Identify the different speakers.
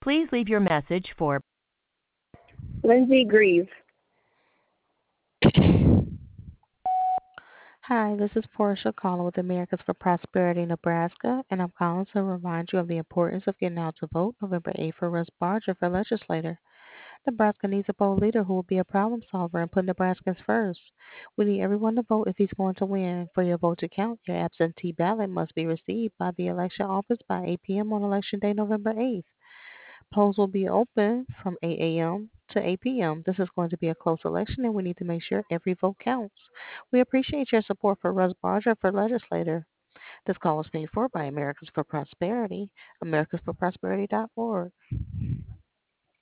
Speaker 1: Please leave your message for
Speaker 2: Lindsay Grieve.
Speaker 3: Hi, this is Portia calling with Americans for Prosperity Nebraska, and I'm calling to remind you of the importance of getting out to vote November 8th for Russ Barger for legislator. Nebraska needs a bold leader who will be a problem solver and put Nebraskans first. We need everyone to vote if he's going to win. For your vote to count, your absentee ballot must be received by the election office by 8 p.m. on Election Day, November 8th. Polls will be open from 8 a.m. to 8 p.m. This is going to be a close election, and we need to make sure every vote counts. We appreciate your support for Russ Barger for legislator. This call is paid for by Americans for Prosperity, americansforprosperity.org.